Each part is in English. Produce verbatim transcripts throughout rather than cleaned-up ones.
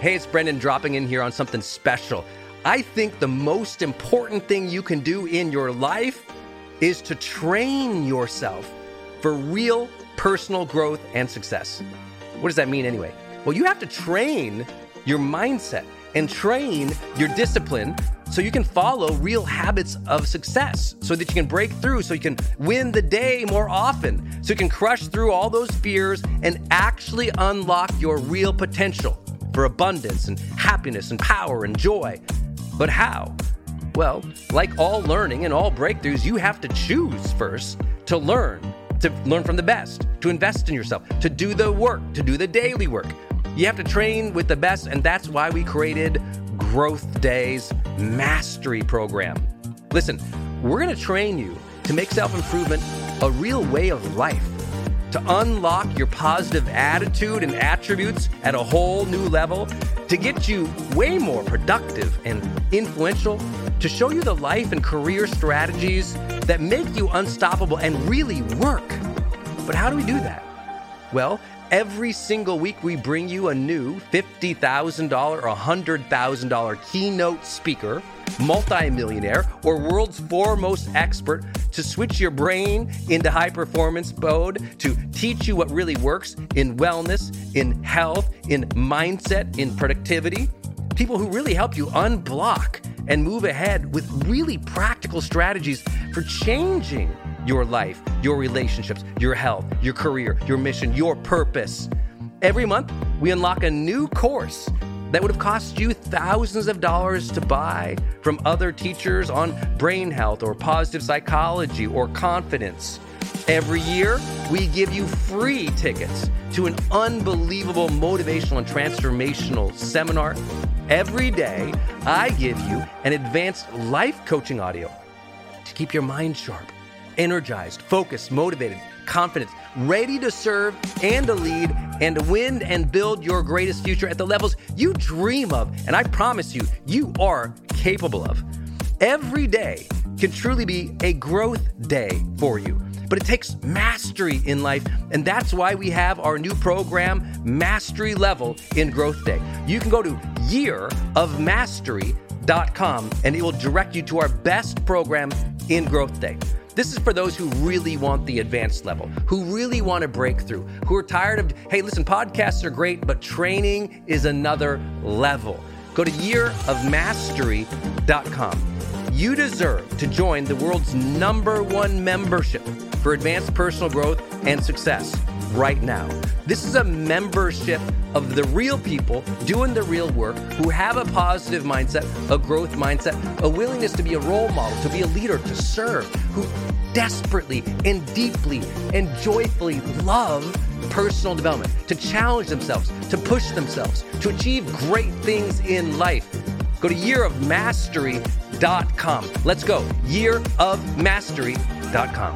Hey, it's Brendan dropping in here on something special. I think the most important thing you can do in your life is to train yourself for real personal growth and success. What does that mean anyway? Well, you have to train your mindset and train your discipline so you can follow real habits of success, so that you can break through, so you can win the day more often, so you can crush through all those fears and actually unlock your real potential for abundance and happiness and power and joy. But how? Well, like all learning and all breakthroughs, you have to choose first to learn, to learn from the best, to invest in yourself, to do the work, to do the daily work. You have to train with the best, and that's why we created Growth Day's Mastery Program. Listen, we're going to train you to make self-improvement a real way of life, to unlock your positive attitude and attributes at a whole new level, to get you way more productive and influential, to show you the life and career strategies that make you unstoppable and really work. But how do we do that? Well, every single week we bring you a new fifty thousand dollars or one hundred thousand dollars keynote speaker, multimillionaire, or world's foremost expert to switch your brain into high performance mode, to teach you what really works in wellness, in health, in mindset, in productivity. People who really help you unblock and move ahead with really practical strategies for changing your life, your relationships, your health, your career, your mission, your purpose. Every month, we unlock a new course that would have cost you thousands of dollars to buy from other teachers on brain health or positive psychology or confidence. Every year, we give you free tickets to an unbelievable motivational and transformational seminar. Every day, I give you an advanced life coaching audio to keep your mind sharp, energized, focused, motivated, confident, ready to serve and to lead and to win and build your greatest future at the levels you dream of. And I promise you, you are capable of. Every day can truly be a growth day for you. But it takes mastery in life, and that's why we have our new program, Mastery Level in Growth Day. You can go to year of mastery dot com, and it will direct you to our best program in Growth Day. This is for those who really want the advanced level, who really want to break through, who are tired of, hey, listen, podcasts are great, but training is another level. Go to year of mastery dot com. You deserve to join the world's number one membership for advanced personal growth and success right now. This is a membership of the real people doing the real work, who have a positive mindset, a growth mindset, a willingness to be a role model, to be a leader, to serve, who desperately and deeply and joyfully love personal development, to challenge themselves, to push themselves, to achieve great things in life. Go to year of mastery dot com. Let's go. year of mastery dot com.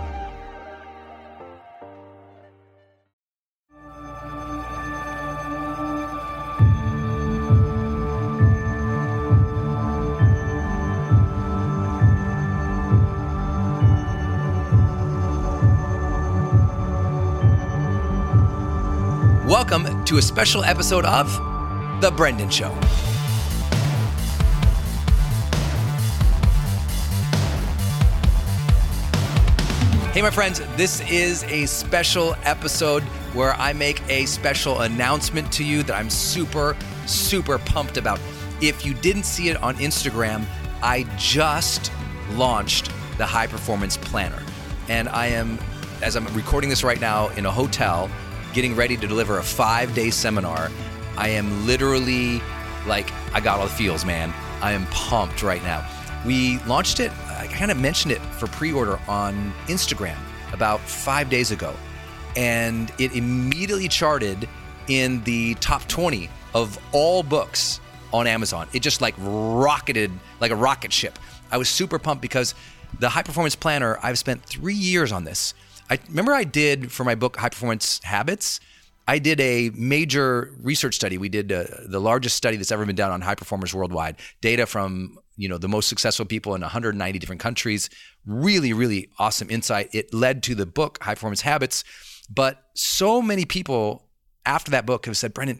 Welcome to a special episode of The Brendan Show. Hey, my friends, this is a special episode where I make a special announcement to you that I'm super, super pumped about. If you didn't see it on Instagram, I just launched the High Performance Planner. And I am, as I'm recording this right now, in a hotel, getting ready to deliver a five-day seminar. I am literally like, I got all the feels, man. I am pumped right now. We launched it, I kind of mentioned it for pre-order on Instagram about five days ago. And it immediately charted in the top twenty of all books on Amazon. It just like rocketed like a rocket ship. I was super pumped because the High Performance Planner, I've spent three years on this. I remember I did for my book, High Performance Habits, I did a major research study. We did uh, the largest study that's ever been done on high performers worldwide. Data from, you know, the most successful people in one hundred ninety different countries. Really, really awesome insight. It led to the book, High Performance Habits. But so many people after that book have said, Brendan,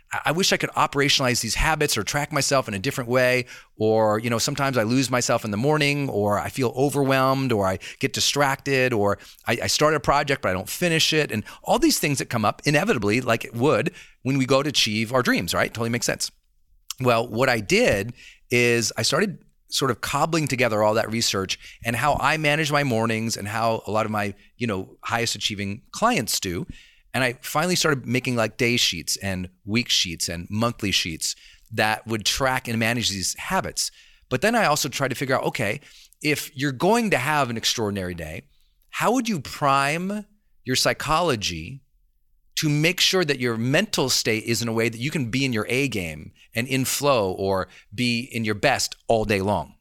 I wish I could operationalize these habits or track myself in a different way. Or, you know, sometimes I lose myself in the morning, or I feel overwhelmed, or I get distracted, or I, I start a project, but I don't finish it. And all these things that come up inevitably, like it would when we go to achieve our dreams, right? Totally makes sense. Well, what I did is I started sort of cobbling together all that research and how I manage my mornings and how a lot of my, you know, highest achieving clients do. And I finally started making like day sheets and week sheets and monthly sheets that would track and manage these habits. But then I also tried to figure out, okay, if you're going to have an extraordinary day, how would you prime your psychology to make sure that your mental state is in a way that you can be in your A game and in flow or be in your best all day long?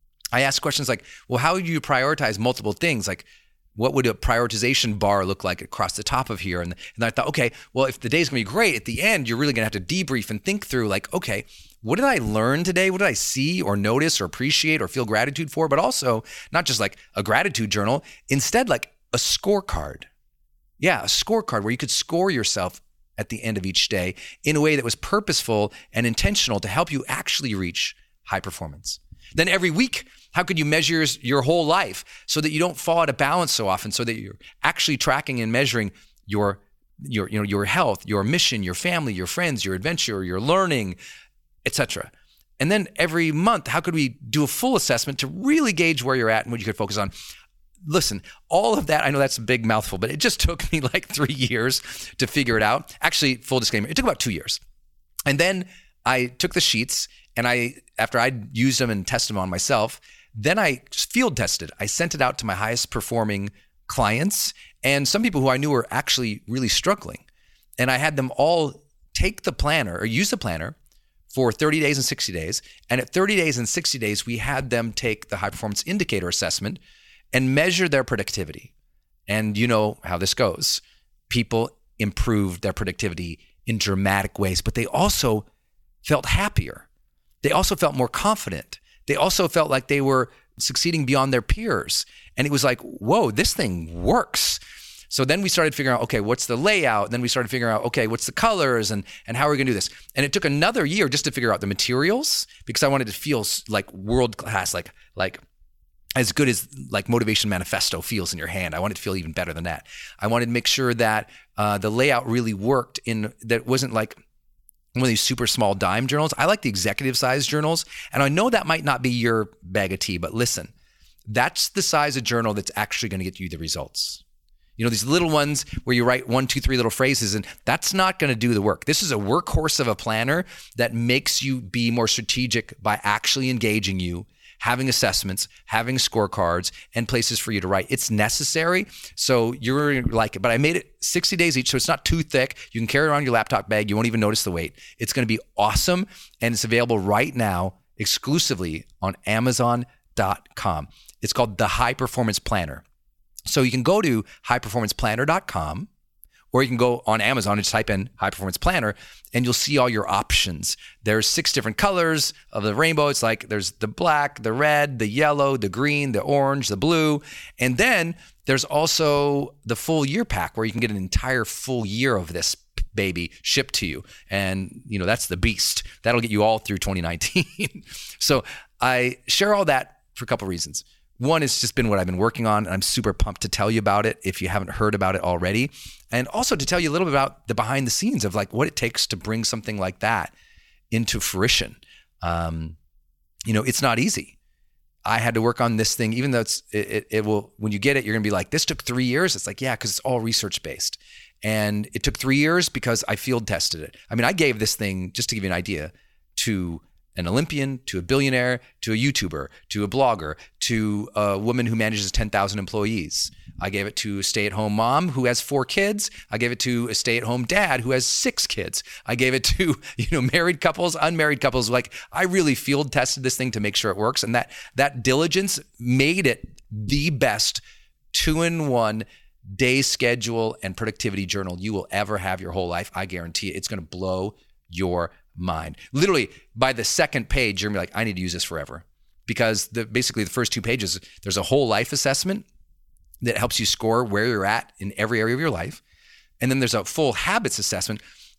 I asked questions like, well, how would you prioritize multiple things? Like, what would a prioritization bar look like across the top of here? And, and I thought, okay, well, if the day's gonna be great, at the end, you're really gonna have to debrief and think through like, okay, what did I learn today? What did I see or notice or appreciate or feel gratitude for? But also not just like a gratitude journal, instead like a scorecard. Yeah, a scorecard where you could score yourself at the end of each day in a way that was purposeful and intentional to help you actually reach high performance. Then every week, how could you measure your whole life so that you don't fall out of balance so often, so that you're actually tracking and measuring your, your, you know, your health, your mission, your family, your friends, your adventure, your learning, et cetera. And then every month, how could we do a full assessment to really gauge where you're at and what you could focus on? Listen, all of that, I know that's a big mouthful, but it just took me like three years to figure it out. Actually, full disclaimer, it took about two years. And then I took the sheets and I, after I'd used them and tested them on myself, then I field tested. I sent it out to my highest performing clients and some people who I knew were actually really struggling. And I had them all take the planner or use the planner for thirty days and sixty days. And at thirty days and sixty days, we had them take the high performance indicator assessment and measure their productivity. And you know how this goes. People improved their productivity in dramatic ways, but they also felt happier. They also felt more confident. They also felt like they were succeeding beyond their peers. And it was like, whoa, this thing works. So then we started figuring out, okay, what's the layout? Then we started figuring out, okay, what's the colors and, and how are we gonna do this? And it took another year just to figure out the materials because I wanted to feel like world class, like, like as good as like Motivation Manifesto feels in your hand. I wanted to feel even better than that. I wanted to make sure that uh, the layout really worked in, that it wasn't like one of these super small dime journals. I like the executive size journals. And I know that might not be your bag of tea, but listen, that's the size of journal that's actually going to get you the results. You know, these little ones where you write one, two, three little phrases, and that's not going to do the work. This is a workhorse of a planner that makes you be more strategic by actually engaging you, having assessments, having scorecards, and places for you to write. It's necessary, so you're like it. But I made it sixty days each, so it's not too thick. You can carry it around your laptop bag. You won't even notice the weight. It's going to be awesome, and it's available right now exclusively on Amazon dot com. It's called the High Performance Planner. So you can go to high performance planner dot com, or you can go on Amazon and just type in High Performance Planner, and you'll see all your options. There's six different colors of the rainbow. It's like there's the black, the red, the yellow, the green, the orange, the blue. And then there's also the full year pack where you can get an entire full year of this baby shipped to you. And, you know, that's the beast. That'll get you all through twenty nineteen. So I share all that for a couple of reasons. One, it's just been what I've been working on, and I'm super pumped to tell you about it if you haven't heard about it already. And also to tell you a little bit about the behind the scenes of like what it takes to bring something like that into fruition. Um, you know, it's not easy. I had to work on this thing, even though it's, it, it, it will, when you get it, you're gonna be like, this took three years. It's like, yeah, because it's all research based. And it took three years because I field tested it. I mean, I gave this thing, just to give you an idea, to an Olympian, to a billionaire, to a YouTuber, to a blogger, to a woman who manages ten thousand employees. I gave it to a stay-at-home mom who has four kids. I gave it to a stay-at-home dad who has six kids. I gave it to, you know, married couples, unmarried couples. Like, I really field tested this thing to make sure it works. And that that diligence made it the best two-in-one day schedule and productivity journal you will ever have your whole life. I guarantee it. It's going to blow your mind. Literally, by the second page, you're gonna be like, I need to use this forever. Because the, basically the first two pages, there's a whole life assessment that helps you score where you're at in every area of your life. And then there's a full habits assessment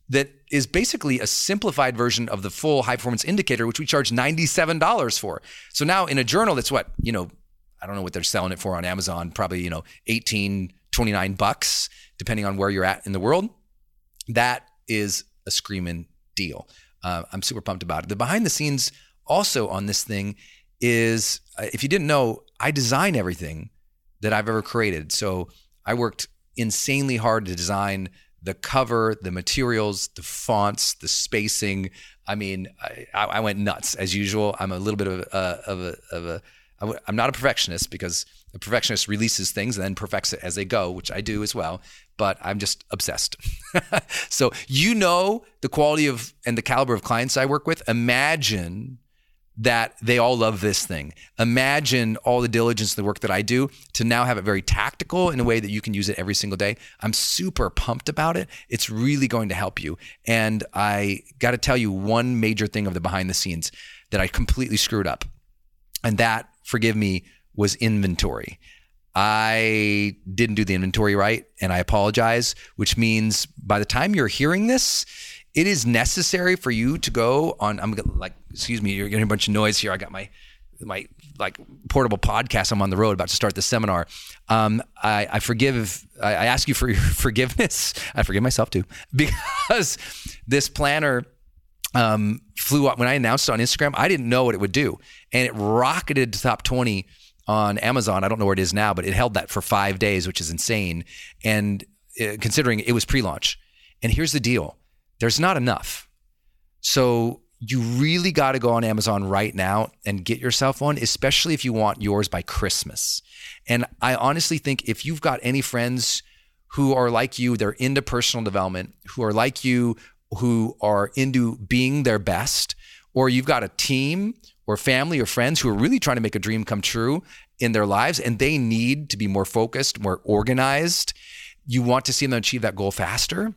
that is basically a simplified version of the full high performance indicator, which we charge ninety-seven dollars for. So now in a journal that's what, you know, I don't know what they're selling it for on Amazon, probably, you know, eighteen, twenty-nine bucks, depending on where you're at in the world. That is a screaming deal. Uh, I'm super pumped about it. The behind the scenes also on this thing is, uh, if you didn't know, I design everything that I've ever created. So I worked insanely hard to design the cover, the materials, the fonts, the spacing. I mean, I, I went nuts as usual. I'm a little bit of a, of a, of a, I'm not a perfectionist, because a perfectionist releases things and then perfects it as they go, which I do as well, but I'm just obsessed. So you know the quality of and the caliber of clients I work with. Imagine that they all love this thing. Imagine all the diligence, the work that I do to now have it very tactical in a way that you can use it every single day. I'm super pumped about it. It's really going to help you. And I got to tell you one major thing of the behind the scenes that I completely screwed up. And that, forgive me, was inventory. I didn't do the inventory right, and I apologize, which means by the time you're hearing this, it is necessary for you to go on, I'm gonna, like, excuse me, you're getting a bunch of noise here. I got my, my like portable podcast. I'm on the road about to start the seminar. Um, I, I forgive, I, I ask you for your forgiveness. I forgive myself too, because this planner um, flew up. When I announced it on Instagram, I didn't know what it would do. And it rocketed to top twenty on Amazon. I don't know where it is now, but it held that for five days, which is insane. And uh, considering it was pre-launch. And here's the deal. There's not enough. So you really got to go on Amazon right now and get yourself one, especially if you want yours by Christmas. And I honestly think if you've got any friends who are like you, they're into personal development, who are like you, who are into being their best, or you've got a team or family or friends who are really trying to make a dream come true in their lives and they need to be more focused, more organized, you want to see them achieve that goal faster,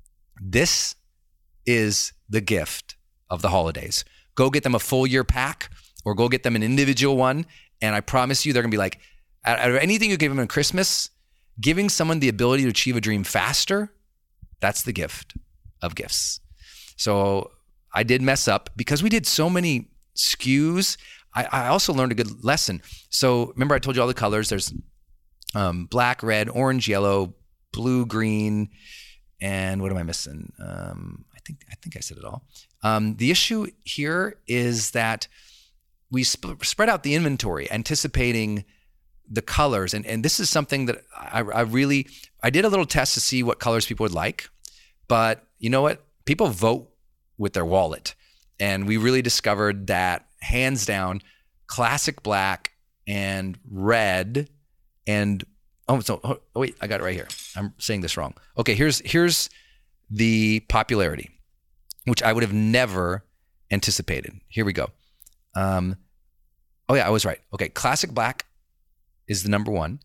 this is the gift of the holidays. Go get them a full year pack or go get them an individual one. And I promise you, they're going to be like, out of anything you give them on Christmas, giving someone the ability to achieve a dream faster, that's the gift of gifts. So I did mess up because we did so many S K Us. I, I also learned a good lesson. So remember I told you all the colors. There's um, black, red, orange, yellow, blue, green, and what am I missing? Um, I think I think I said it all. Um, the issue here is that we sp- spread out the inventory, anticipating the colors, and and this is something that I, I really I did a little test to see what colors people would like, but you know what? People vote with their wallet, and we really discovered that hands down, classic black and red and oh so oh, wait I got it right here. I'm saying this wrong. Okay, here's here's the popularity, which I would have never anticipated. Here we go. Um, oh yeah, I was right. Okay, classic black is the number one.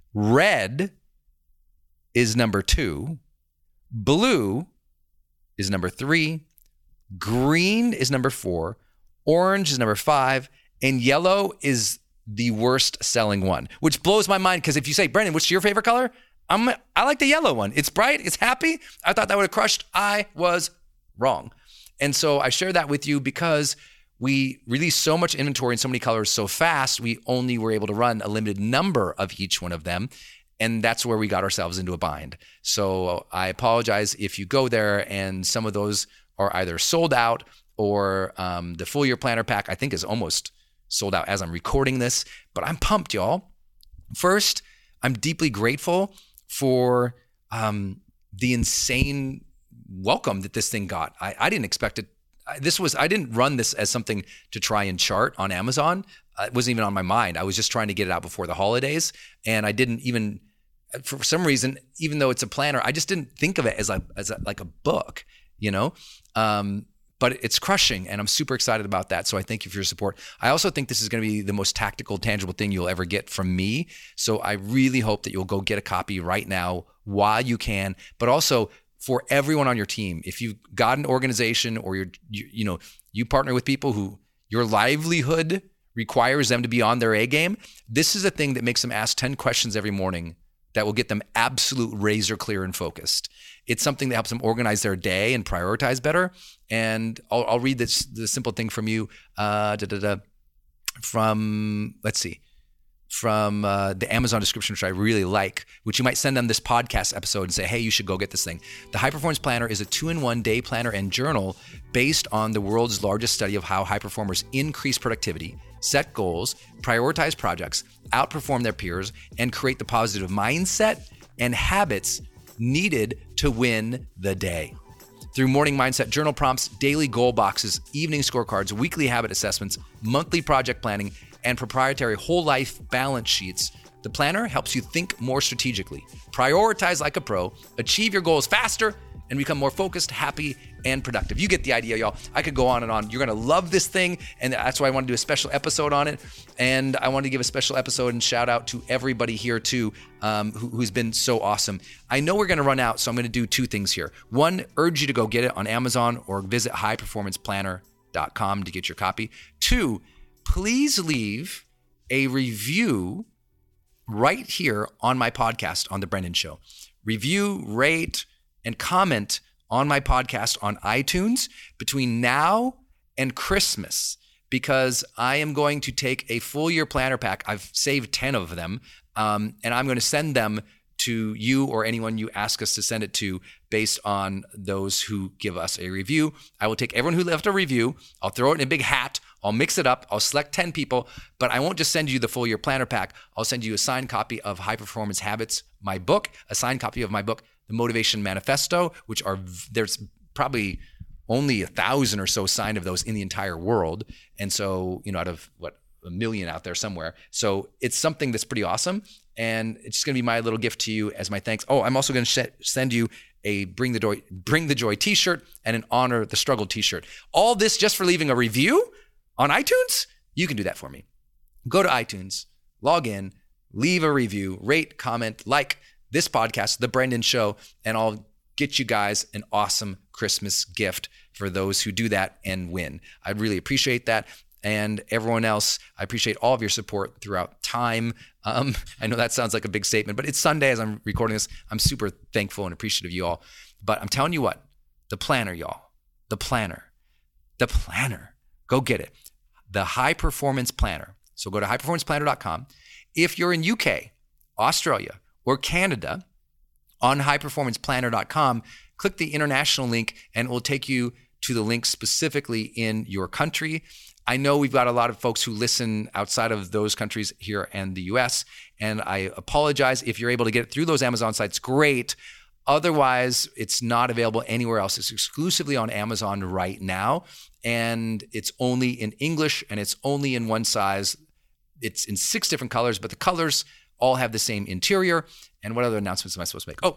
Red is number two. Blue is number three. Green is number four. Orange is number five. And yellow is the worst selling one, which blows my mind because if you say, Brendan, what's your favorite color? I'm, I like the yellow one. It's bright. It's happy. I thought that would have crushed. I was wrong. And so I share that with you because we released so much inventory in so many colors so fast, we only were able to run a limited number of each one of them. And that's where we got ourselves into a bind. So I apologize if you go there and some of those are either sold out or um, the full year planner pack, I think, is almost sold out as I'm recording this. But I'm pumped, y'all. First, I'm deeply grateful for um, the insane welcome that this thing got. I, I didn't expect it. This was, I didn't run this as something to try and chart on Amazon. Uh, it wasn't even on my mind. I was just trying to get it out before the holidays. And I didn't even, for some reason, even though it's a planner, I just didn't think of it as a, as a, like a book, you know? Um, but it's crushing and I'm super excited about that. So I thank you for your support. I also think this is going to be the most tactical, tangible thing you'll ever get from me. So I really hope that you'll go get a copy right now while you can, but also for everyone on your team. If you've got an organization or you're, you, you know, you partner with people who your livelihood requires them to be on their A game, this is a thing that makes them ask ten questions every morning that will get them absolute razor clear and focused. It's something that helps them organize their day and prioritize better. And I'll, I'll read this the simple thing from you. Uh, da, da, da, from, let's see, from uh, the Amazon description, which I really like, which you might send them this podcast episode and say, hey, you should go get this thing. The High Performance Planner is a two-in-one day planner and journal based on the world's largest study of how high performers increase productivity, set goals, prioritize projects, outperform their peers, and create the positive mindset and habits needed to win the day. Through morning mindset journal prompts, daily goal boxes, evening scorecards, weekly habit assessments, monthly project planning, and proprietary whole life balance sheets, the planner helps you think more strategically, prioritize like a pro, achieve your goals faster, and become more focused, happy, and productive. You get the idea, y'all. I could go on and on. You're going to love this thing, and that's why I want to do a special episode on it. And I want to give a special episode and shout out to everybody here, too, um, who, who's been so awesome. I know we're going to run out, so I'm going to do two things here. One, urge you to go get it on Amazon or visit high performance planner dot com to get your copy. Two, please leave a review right here on my podcast on The Brendon Show. Review, rate, and comment on my podcast on iTunes between now and Christmas, because I am going to take a full year planner pack. I've saved ten of them, um, and I'm going to send them to you or anyone you ask us to send it to based on those who give us a review. I will take everyone who left a review. I'll throw it in a big hat. I'll mix it up. I'll select ten people, but I won't just send you the full year planner pack. I'll send you a signed copy of High Performance Habits, my book, a signed copy of my book, The Motivation Manifesto, which are, there's probably only a thousand or so signed of those in the entire world. And so, you know, out of what, a million out there somewhere. So it's something that's pretty awesome. And it's just going to be my little gift to you as my thanks. Oh, I'm also going to sh- send you a Bring the Joy, Bring the Joy t-shirt and an Honor the Struggle t-shirt. All this just for leaving a review on iTunes? You can do that for me. Go to iTunes, log in, leave a review, rate, comment, like this podcast, The Brendon Show, and I'll get you guys an awesome Christmas gift for those who do that and win. I'd really appreciate that. And everyone else, I appreciate all of your support throughout time. Um, I know that sounds like a big statement, but it's Sunday as I'm recording this. I'm super thankful and appreciative of you all. But I'm telling you what, the planner, y'all, the planner, the planner, go get it. The High Performance Planner. So go to high performance planner dot com. If you're in U K, Australia, or Canada, on high performance planner dot com, click the international link and it will take you to the link specifically in your country. I know we've got a lot of folks who listen outside of those countries here and the U S, and I apologize. If you're able to get it through those Amazon sites, great. Otherwise, it's not available anywhere else. It's exclusively on Amazon right now, and it's only in English, and it's only in one size. It's in six different colors, but the colors all have the same interior. And what other announcements am I supposed to make? Oh,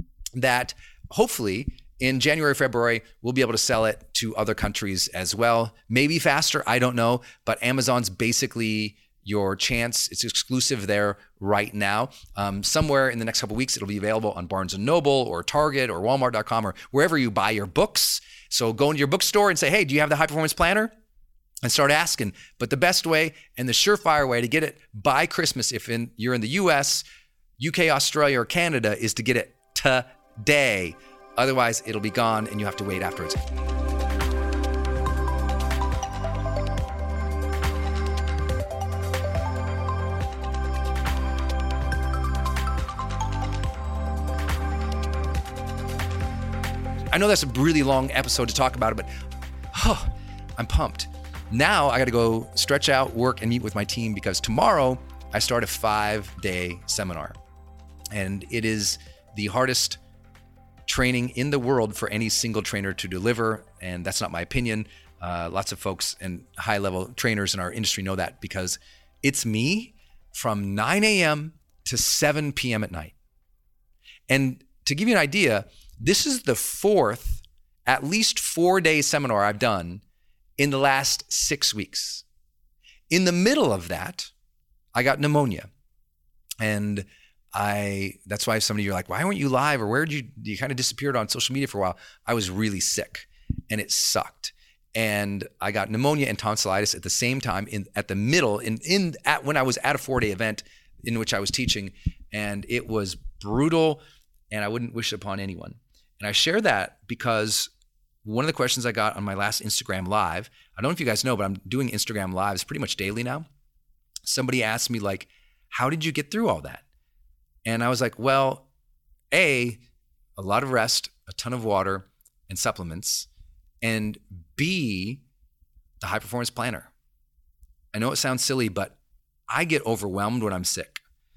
that hopefully in January, February, we'll be able to sell it to other countries as well. Maybe faster, I don't know. But Amazon's basically your chance. It's exclusive there right now. Um, somewhere in the next couple of weeks, it'll be available on Barnes and Noble or Target or Walmart dot com or wherever you buy your books. So go into your bookstore and say, hey, do you have the High Performance Planner? And start asking. But the best way and the surefire way to get it by Christmas, if in, you're in the U S, U K, Australia, or Canada, is to get it today. Otherwise, it'll be gone and you have to wait afterwards. I know that's a really long episode to talk about it, but oh, I'm pumped. Now I got to go stretch out, work, and meet with my team because tomorrow I start a five-day seminar. And it is the hardest training in the world for any single trainer to deliver. And that's not my opinion. Uh, lots of folks and high-level trainers in our industry know that because it's me from nine a.m. to seven p.m. at night. And to give you an idea, this is the fourth, at least four-day seminar I've done in the last six weeks. In the middle of that, I got pneumonia. And I, that's why some of you are like, why weren't you live? Or where did you, you kind of disappeared on social media for a while. I was really sick and it sucked. And I got pneumonia and tonsillitis at the same time in, at the middle in, in, at when I was at a four day event in which I was teaching. and it was brutal, and I wouldn't wish it upon anyone. And I share that because one of the questions I got on my last Instagram Live, I don't know if you guys know, but I'm doing Instagram Lives pretty much daily now. Somebody asked me, like, how did you get through all that? And I was like, well, A, a lot of rest, a ton of water and supplements, and B, the high performance planner. I know it sounds silly, but I get overwhelmed when I'm sick.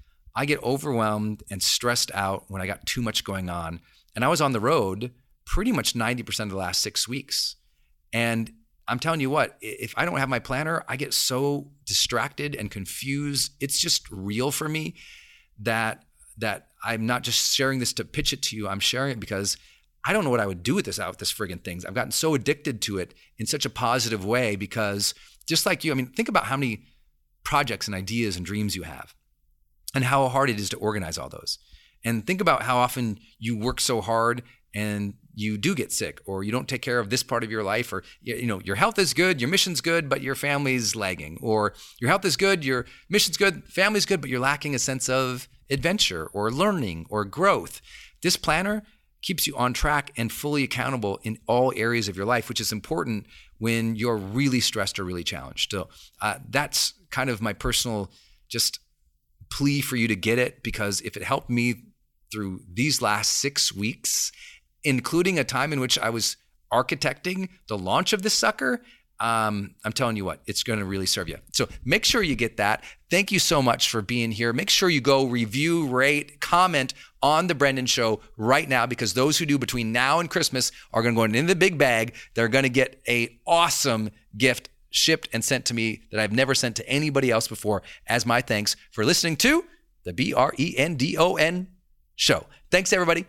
I get overwhelmed and stressed out when I got too much going on. And I was on the road pretty much ninety percent of the last six weeks. And I'm telling you what, if I don't have my planner, I get so distracted and confused. It's just real for me that that I'm not just sharing this to pitch it to you. I'm sharing it because I don't know what I would do with this out with this friggin' things. I've gotten so addicted to it in such a positive way because just like you, I mean, think about how many projects and ideas and dreams you have and how hard it is to organize all those. And think about how often you work so hard and you do get sick, or you don't take care of this part of your life, or, you know, your health is good, your mission's good, but your family's lagging, or your health is good, your mission's good, family's good, but you're lacking a sense of adventure or learning or growth. This planner keeps you on track and fully accountable in all areas of your life, which is important when you're really stressed or really challenged. So uh, that's kind of my personal just plea for you to get it, because if it helped me through these last six weeks, including a time in which I was architecting the launch of this sucker, um, I'm telling you what, it's going to really serve you. So make sure you get that. Thank you so much for being here. Make sure you go review, rate, comment on The Brendon Show right now, because those who do between now and Christmas are going to go into the big bag. They're going to get a awesome gift shipped and sent to me that I've never sent to anybody else before as my thanks for listening to the B R E N D O N Show. Thanks, everybody.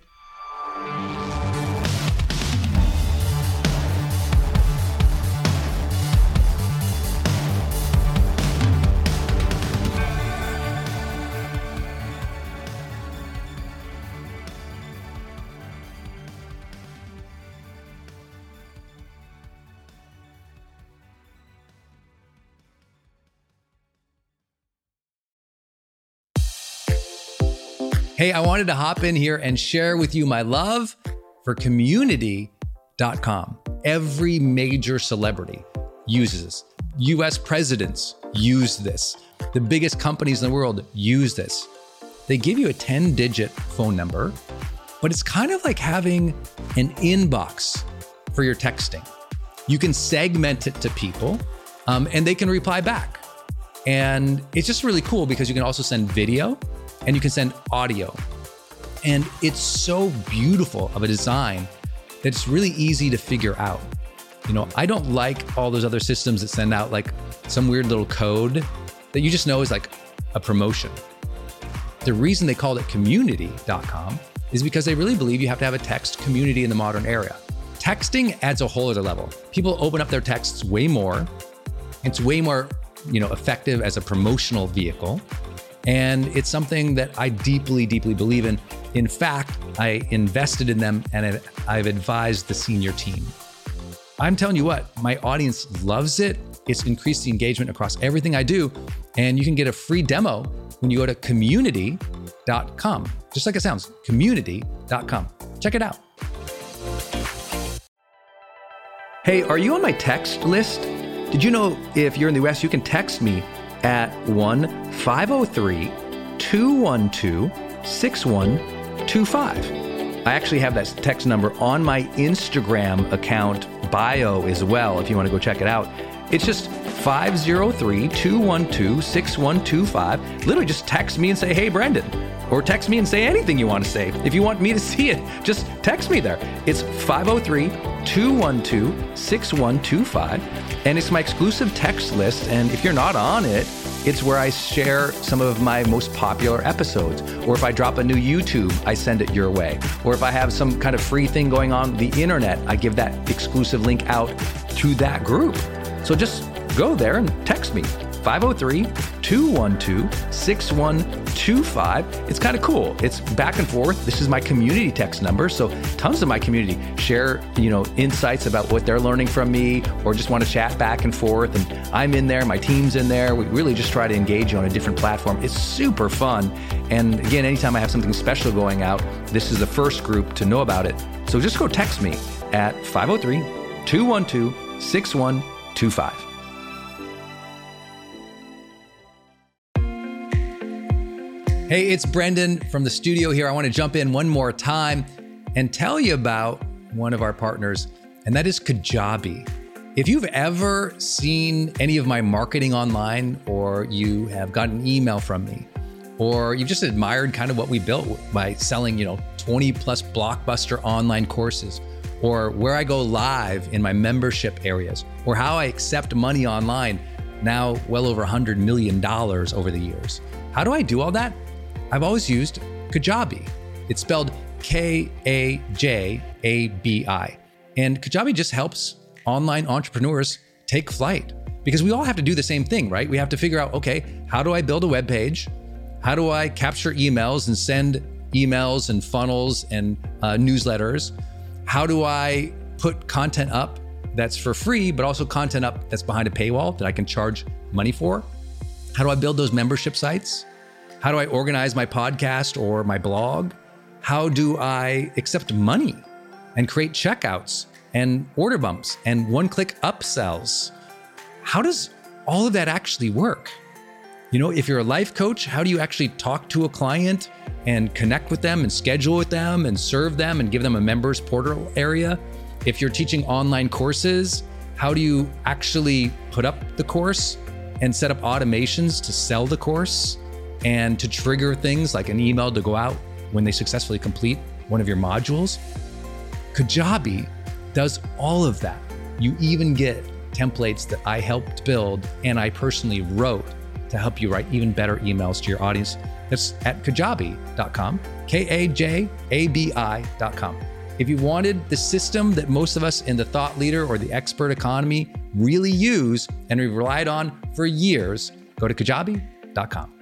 Hey, I wanted to hop in here and share with you my love for community dot com. Every major celebrity uses this. U S presidents use this. The biggest companies in the world use this. They give you a ten-digit phone number, but it's kind of like having an inbox for your texting. You can segment it to people, um, and they can reply back. And it's just really cool because you can also send video, and you can send audio. And it's so beautiful of a design that it's really easy to figure out. You know, I don't like all those other systems that send out like some weird little code that you just know is like a promotion. The reason they called it community dot com is because they really believe you have to have a text community in the modern era. Texting adds a whole other level. People open up their texts way more. It's way more, you know, effective as a promotional vehicle. And it's something that I deeply, deeply believe in. In fact, I invested in them and I've advised the senior team. I'm telling you what, my audience loves it. It's increased the engagement across everything I do. And you can get a free demo when you go to community dot com. Just like it sounds, community dot com. Check it out. Hey, are you on my text list? Did you know if you're in the U S, you can text me at one five oh three, two one two, six one two five. I actually have that text number on my Instagram account bio as well, if you want to go check it out. It's just five oh three, two one two, six one two five. Literally just text me and say, hey, Brendon. Or text me and say anything you want to say. If you want me to see it, just text me there. It's five oh three, two one two, six one two five. And it's my exclusive text list. And if you're not on it, it's where I share some of my most popular episodes. Or if I drop a new YouTube, I send it your way. Or if I have some kind of free thing going on the internet, I give that exclusive link out to that group. So just go there and text me, five oh three, two one two, six one two five. It's kind of cool. It's back and forth. This is my community text number. So tons of my community share, you know, insights about what they're learning from me, or just want to chat back and forth. And I'm in there, my team's in there. We really just try to engage you on a different platform. It's super fun. And again, anytime I have something special going out, this is the first group to know about it. So just go text me at five oh three, two one two, six one two five. Hey, it's Brendan from the studio here. I want to jump in one more time and tell you about one of our partners, and that is Kajabi. If you've ever seen any of my marketing online, or you have gotten an email from me, or you've just admired kind of what we built by selling, you know, twenty plus blockbuster online courses, or where I go live in my membership areas, or how I accept money online, now well over one hundred million dollars over the years. How do I do all that? I've always used Kajabi. It's spelled K A J A B I. And Kajabi just helps online entrepreneurs take flight, because we all have to do the same thing, right? We have to figure out, okay, how do I build a web page? How do I capture emails and send emails and funnels and uh, newsletters? How do I put content up that's for free, but also content up that's behind a paywall that I can charge money for? How do I build those membership sites? How do I organize my podcast or my blog? How do I accept money and create checkouts and order bumps and one-click upsells? How does all of that actually work? You know, if you're a life coach, how do you actually talk to a client and connect with them and schedule with them and serve them and give them a members portal area? If you're teaching online courses, how do you actually put up the course and set up automations to sell the course and to trigger things like an email to go out when they successfully complete one of your modules? Kajabi does all of that. You even get templates that I helped build and I personally wrote to help you write even better emails to your audience. That's at kajabi dot com, K A J A B I dot com. If you wanted the system that most of us in the thought leader or the expert economy really use and we've relied on for years, go to kajabi dot com.